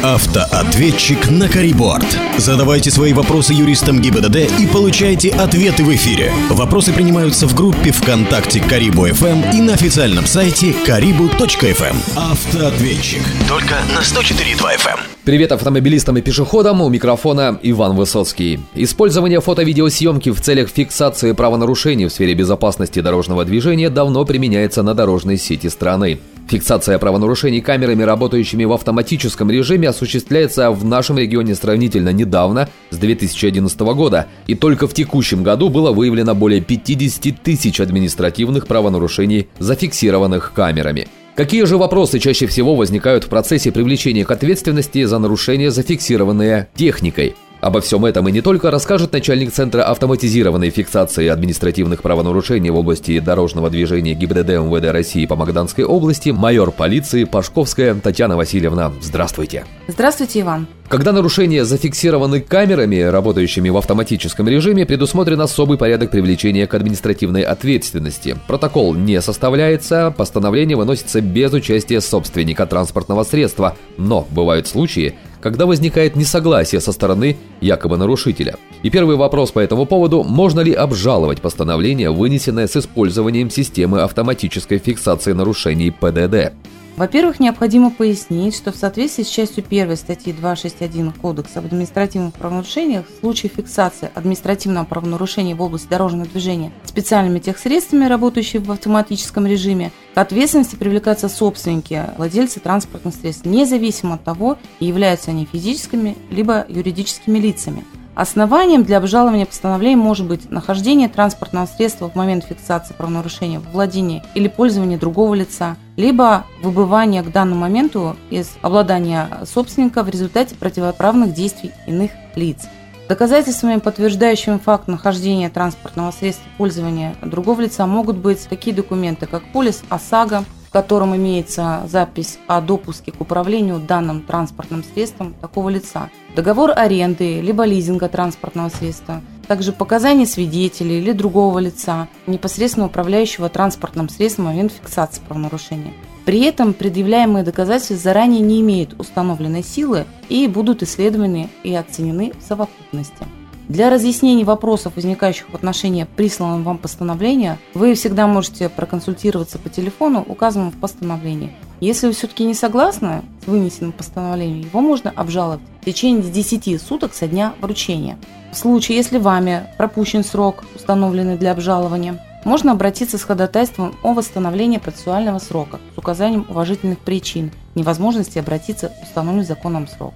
Автоответчик на Кариборд. Задавайте свои вопросы юристам ГИБДД и получайте ответы в эфире. Вопросы принимаются в группе ВКонтакте Карибу FM и на официальном сайте karibu.fm. Автоответчик. Только на 104.2 FM. Привет автомобилистам и пешеходам, у микрофона Иван Высоцкий. Использование фото-видеосъемки в целях фиксации правонарушений в сфере безопасности дорожного движения давно применяется на дорожной сети страны. Фиксация правонарушений камерами, работающими в автоматическом режиме, осуществляется в нашем регионе сравнительно недавно, с 2011 года, и только в текущем году было выявлено более 50 тысяч административных правонарушений, зафиксированных камерами. Какие же вопросы чаще всего возникают в процессе привлечения к ответственности за нарушения, зафиксированные техникой? Обо всем этом и не только расскажет начальник Центра автоматизированной фиксации административных правонарушений в области дорожного движения ГИБДД МВД России по Магаданской области майор полиции Пашковская Татьяна Васильевна. Здравствуйте. Здравствуйте, Иван. Когда нарушения зафиксированы камерами, работающими в автоматическом режиме, предусмотрен особый порядок привлечения к административной ответственности. Протокол не составляется, постановление выносится без участия собственника транспортного средства, но бывают случаи, когда возникает несогласие со стороны якобы нарушителя. И первый вопрос по этому поводу: можно ли обжаловать постановление, вынесенное с использованием системы автоматической фиксации нарушений ПДД? Во-первых, необходимо пояснить, что в соответствии с частью 1 статьи 261 Кодекса об административных правонарушениях в случае фиксации административного правонарушения в области дорожного движения специальными техсредствами, работающими в автоматическом режиме, к ответственности привлекаются собственники, владельцы транспортных средств, независимо от того, являются они физическими либо юридическими лицами. Основанием для обжалования постановления может быть нахождение транспортного средства в момент фиксации правонарушения в владении или пользовании другого лица, либо выбывание к данному моменту из обладания собственника в результате противоправных действий иных лиц. Доказательствами, подтверждающими факт нахождения транспортного средства в пользовании другого лица, могут быть такие документы, как полис ОСАГО, в котором имеется запись о допуске к управлению данным транспортным средством такого лица, договор аренды либо лизинга транспортного средства, также показания свидетелей или другого лица, непосредственно управляющего транспортным средством в момент фиксации правонарушения. При этом предъявляемые доказательства заранее не имеют установленной силы и будут исследованы и оценены в совокупности. Для разъяснения вопросов, возникающих в отношении присланного вам постановления, вы всегда можете проконсультироваться по телефону, указанному в постановлении. Если вы все-таки не согласны с вынесенным постановлением, его можно обжаловать в течение 10 суток со дня вручения. В случае, если вами пропущен срок, установленный для обжалования, можно обратиться с ходатайством о восстановлении процессуального срока с указанием уважительных причин невозможности обратиться в установленный законом срок.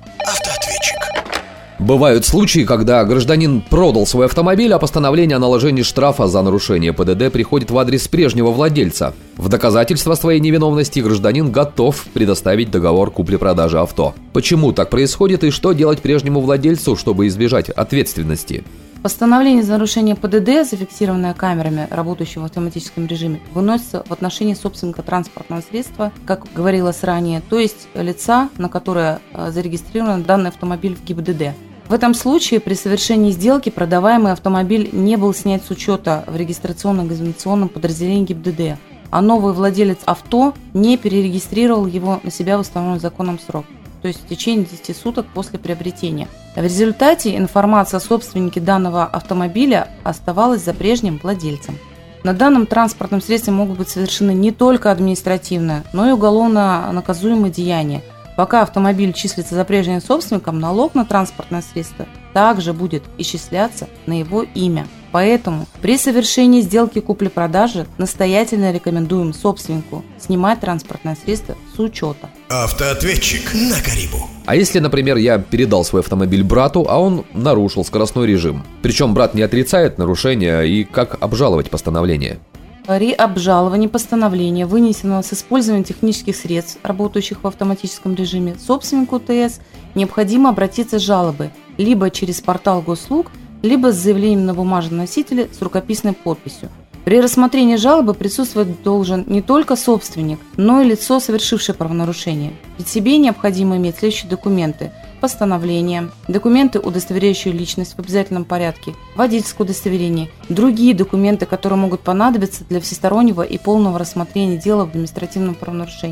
Бывают случаи, когда гражданин продал свой автомобиль, а постановление о наложении штрафа за нарушение ПДД приходит в адрес прежнего владельца. В доказательство своей невиновности гражданин готов предоставить договор купли-продажи авто. Почему так происходит и что делать прежнему владельцу, чтобы избежать ответственности? Постановление за нарушение ПДД, зафиксированное камерами, работающего в автоматическом режиме, выносится в отношении собственника транспортного средства, как говорилось ранее, то есть лица, на которое зарегистрирован данный автомобиль в ГИБДД. В этом случае при совершении сделки продаваемый автомобиль не был снят с учета в регистрационно-экзаменационном подразделении ГИБДД, а новый владелец авто не перерегистрировал его на себя в установленный законом срок, то есть в течение 10 суток после приобретения. В результате информация о собственнике данного автомобиля оставалась за прежним владельцем. На данном транспортном средстве могут быть совершены не только административные, но и уголовно наказуемые деяния. Пока автомобиль числится за прежним собственником, налог на транспортное средство также будет исчисляться на его имя. Поэтому при совершении сделки купли-продажи настоятельно рекомендуем собственнику снимать транспортное средство с учета. Автоответчик на Карибу. А если, например, я передал свой автомобиль брату, а он нарушил скоростной режим? Причем брат не отрицает нарушения, и как обжаловать постановление? При обжаловании постановления, вынесенного с использованием технических средств, работающих в автоматическом режиме, собственнику ТС необходимо обратиться с жалобой либо через портал госуслуг, либо с заявлением на бумажном носителе с рукописной подписью. При рассмотрении жалобы присутствовать должен не только собственник, но и лицо, совершившее правонарушение. При себе необходимо иметь следующие документы: постановление, документы, удостоверяющие личность в обязательном порядке, водительское удостоверение, другие документы, которые могут понадобиться для всестороннего и полного рассмотрения дела об административном правонарушении.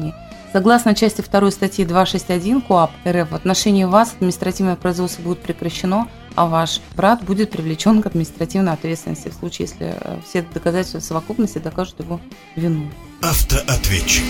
Согласно части 2 статьи 261 КоАП РФ, в отношении вас административное производство будет прекращено, а ваш брат будет привлечен к административной ответственности в случае, если все доказательства в совокупности докажут его вину. Автоответчик.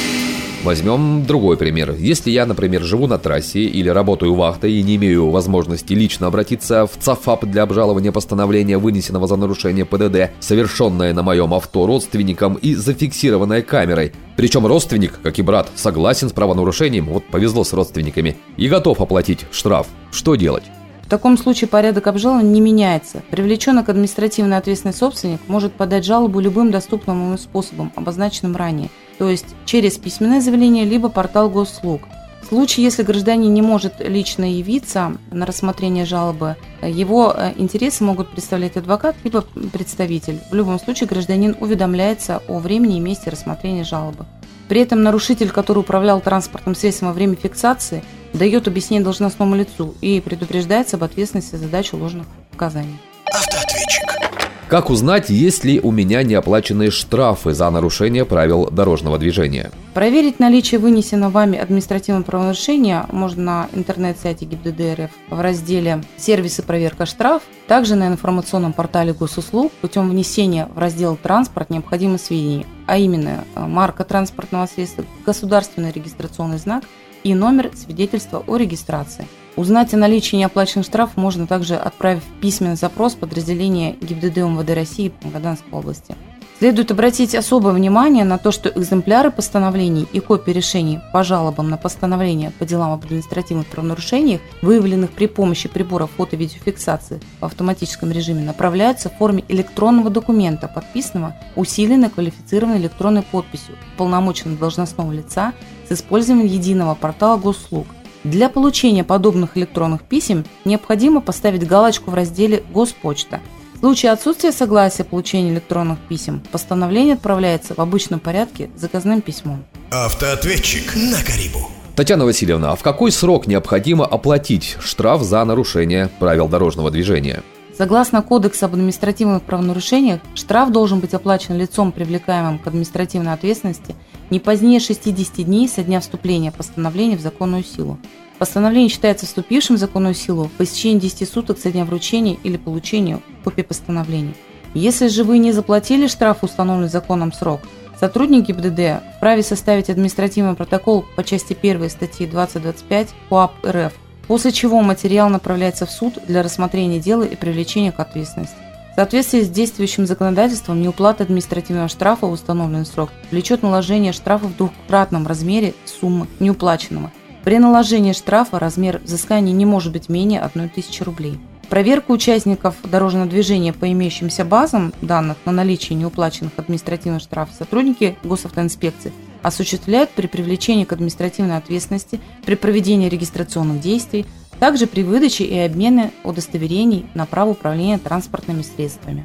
Возьмем другой пример. Если я, например, живу на трассе или работаю вахтой и не имею возможности лично обратиться в ЦАФАП для обжалования постановления, вынесенного за нарушение ПДД, совершенное на моем авто родственником и зафиксированное камерой, причем родственник, как и брат, согласен с правонарушением, вот повезло с родственниками, и готов оплатить штраф, что делать? В таком случае порядок обжалования не меняется. Привлеченный к административной ответственности собственник может подать жалобу любым доступным ему способом, обозначенным ранее, то есть через письменное заявление либо портал госуслуг. В случае, если гражданин не может лично явиться на рассмотрение жалобы, его интересы могут представлять адвокат либо представитель. В любом случае гражданин уведомляется о времени и месте рассмотрения жалобы. При этом нарушитель, который управлял транспортным средством во время фиксации, дает объяснение должностному лицу и предупреждается об ответственности за дачу ложных показаний. Автоответчик. Как узнать, есть ли у меня неоплаченные штрафы за нарушение правил дорожного движения? Проверить наличие вынесенного вами административного правонарушения можно на интернет-сайте ГИБДД РФ в разделе «Сервисы проверка штраф», также на информационном портале госуслуг путем внесения в раздел «Транспорт» необходимых сведений, а именно марка транспортного средства, государственный регистрационный знак и номер свидетельства о регистрации. Узнать о наличии неоплаченных штрафов можно также, отправив письменный запрос в подразделение ГИБДД МВД России по Магаданской области. Следует обратить особое внимание на то, что экземпляры постановлений и копии решений по жалобам на постановления по делам об административных правонарушениях, выявленных при помощи приборов фото-видеофиксации в автоматическом режиме, направляются в форме электронного документа, подписанного усиленной квалифицированной электронной подписью уполномоченного должностного лица с использованием единого портала госуслуг. Для получения подобных электронных писем необходимо поставить галочку в разделе «Госпочта». В случае отсутствия согласия получения электронных писем, постановление отправляется в обычном порядке заказным письмом. Автоответчик на Карибу. Татьяна Васильевна, а в какой срок необходимо оплатить штраф за нарушение правил дорожного движения? Согласно Кодексу об административных правонарушениях, штраф должен быть оплачен лицом, привлекаемым к административной ответственности, не позднее 60 дней со дня вступления постановления в законную силу. Постановление считается вступившим в законную силу по истечении 10 суток со дня вручения или получения копии постановления. Если же вы не заплатили штраф в установленный законом срок, сотрудник ГИБДД вправе составить административный протокол по части 1 статьи 2025 КоАП РФ, после чего материал направляется в суд для рассмотрения дела и привлечения к ответственности. В соответствии с действующим законодательством, неуплата административного штрафа в установленный срок влечет наложение штрафа в двукратном размере суммы неуплаченного. При наложении штрафа размер взыскания не может быть менее 1000 рублей. Проверку участников дорожного движения по имеющимся базам данных на наличие неуплаченных административных штрафов сотрудники госавтоинспекции осуществляют при привлечении к административной ответственности, при проведении регистрационных действий, также при выдаче и обмене удостоверений на право управления транспортными средствами.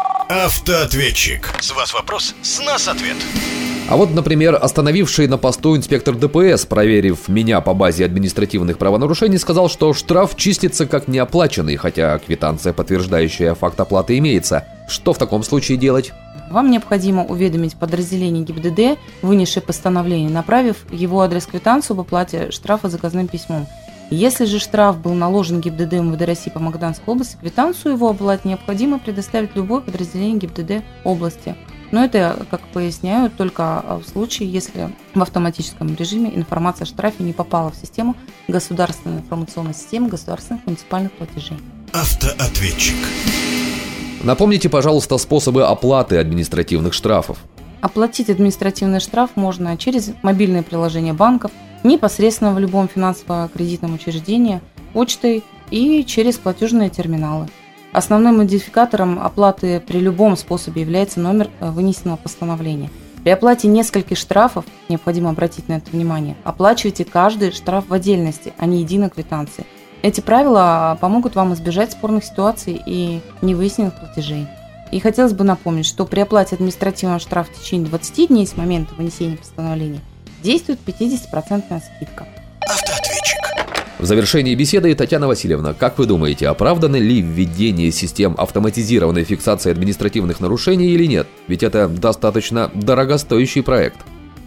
Автоответчик. С вас вопрос, с нас ответ. А вот, например, остановивший на посту инспектор ДПС, проверив меня по базе административных правонарушений, сказал, что штраф числится как неоплаченный, хотя квитанция, подтверждающая факт оплаты, имеется. Что в таком случае делать? Вам необходимо уведомить подразделение ГИБДД, вынесшее постановление, направив его адрес-квитанцию об оплате штрафа заказным письмом. Если же штраф был наложен ГИБДД МВД России по Магаданской области, квитанцию его оплате необходимо предоставить любое подразделение ГИБДД области. Но это, как поясняют, только в случае, если в автоматическом режиме информация о штрафе не попала в систему государственной информационной системы государственных муниципальных платежей. Автоответчик. Напомните, пожалуйста, способы оплаты административных штрафов. Оплатить административный штраф можно через мобильное приложение банков, непосредственно в любом финансово-кредитном учреждении, почтой и через платежные терминалы. Основным модификатором оплаты при любом способе является номер вынесенного постановления. При оплате нескольких штрафов, необходимо обратить на это внимание, оплачивайте каждый штраф в отдельности, а не единой квитанции. Эти правила помогут вам избежать спорных ситуаций и невыясненных платежей. И хотелось бы напомнить, что при оплате административного штрафа в течение 20 дней с момента вынесения постановления действует 50% скидка. Автоответчик. В завершении беседы, Татьяна Васильевна, как вы думаете, оправдано ли введение систем автоматизированной фиксации административных нарушений или нет? Ведь это достаточно дорогостоящий проект.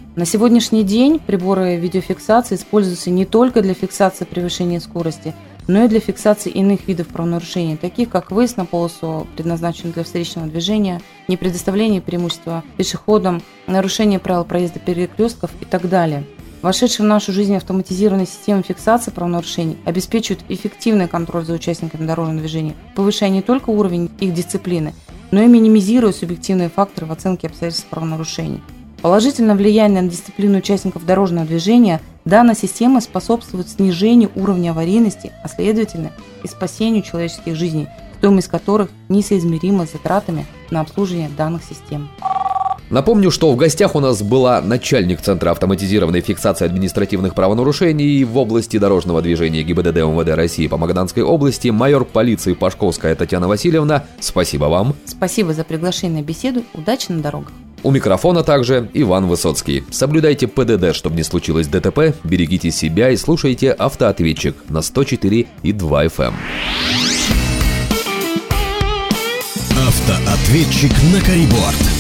На сегодняшний день приборы видеофиксации используются не только для фиксации превышения скорости, но и для фиксации иных видов правонарушений, таких как выезд на полосу, предназначенную для встречного движения, непредоставление преимущества пешеходам, нарушение правил проезда перекрестков и так далее. Вошедшие в нашу жизнь автоматизированные системы фиксации правонарушений обеспечивают эффективный контроль за участниками дорожного движения, повышая не только уровень их дисциплины, но и минимизируя субъективные факторы в оценке обстоятельств правонарушений. Положительное влияние на дисциплину участников дорожного движения данная система способствует снижению уровня аварийности, а следовательно и спасению человеческих жизней, стоимость которых несоизмерима с затратами на обслуживание данных систем. Напомню, что в гостях у нас была начальник Центра автоматизированной фиксации административных правонарушений в области дорожного движения ГИБДД МВД России по Магаданской области, майор полиции Пашковская Татьяна Васильевна. Спасибо вам. Спасибо за приглашение на беседу. Удачи на дорогах. У микрофона также Иван Высоцкий. Соблюдайте ПДД, чтобы не случилось ДТП, берегите себя и слушайте автоответчик на 104,2 FM. Автоответчик на Кариборд.